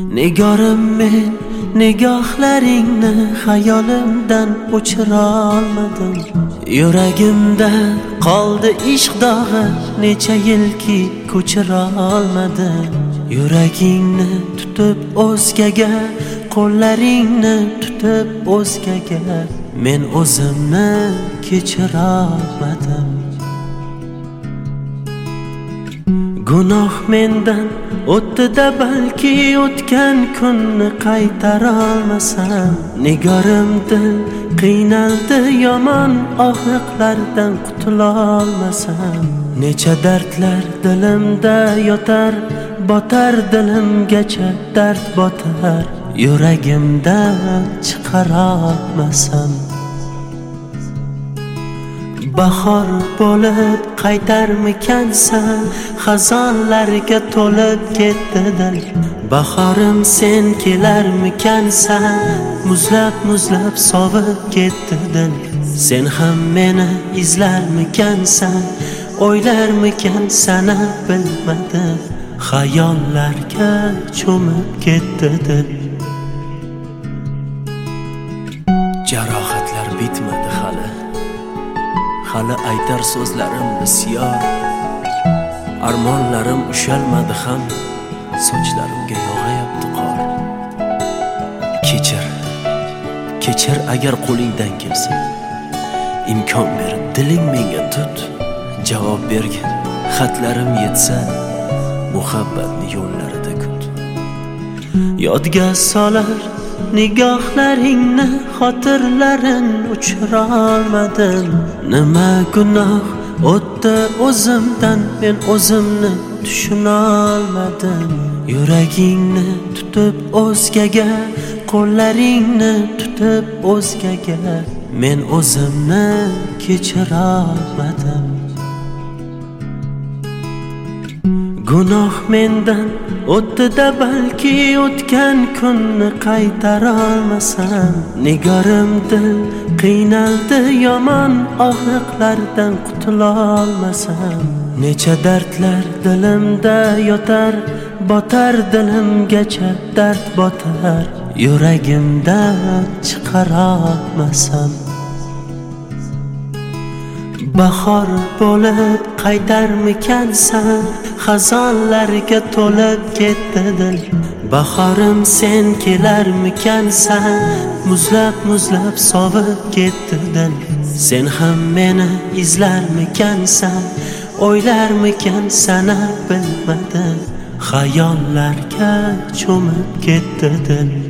Nigorim men nigohlaringni xayolimdan o'chira olmadim. Yuragimda qoldi ishq dog'i, necha yilki ko'chira olmadim. Yuragingni tutib o'zgaga, qo'llaringni tutib o'zgaga, men o'zimni kechira olmadim. Gunoh mendan o'tdi-da, balki o'tgan kunni qaytara olmasam. Nigorim dil qiynaldi, yomon og'riqlardan qutula olmasam. Necha dardlar dilimda yotar, botar dilimgacha dard botar, yuragimdan chiqara olmasam. Bahor bo'lib qaytarmikansan, xazonlarga to'lib ketdi dil. Bahorim sen kelarmikansan, muzlab sovib ketdi dil. Sen ham meni izlarmikansan, o'ylarmikansan, bilmadim. Xayollarga cho'mib ketdi dil. Jarohatlar bitmadi hali aytar so'zlarim bisyor. Armonlarim ushalmadi ham, sochlarimga yog'ayapti qor. Kechir agar qo'lingdan kelsa, imkon berib diling menga tut. Javob bergin, xatlarim yetsa, muhabbatni yo'llarida kut. Yodga solar nigohlaringni, xotirlarin uchira olmadim. Nima gunoh o'tdi o'zimdan, men o'zimni tushuna olmadim. Yuragingni tutib o'zgaga, qo'llaringni tutib o'zgaga, men o'zimni kechira olmadim. Gunoh mendan o'tdi-da, balki o'tgan kunni qaytara olmasam. Nigorim dil qiynaldi, yomon og'riqlardan qutula olmasam. Necha dardlar dilimda yotar, botar dilimgacha dard botar, yuragimdan chiqara olmasam. Bahor bo'lib qaytarmikansan, xazonlarga to'lib ketdi dil. Bahorim sen kelarmikansan, muzlab sovib ketdi dil. Sen ham meni izlarmikansan, o'ylarmikansan, bilmadim. Xayollarga cho'mib ketdi dil.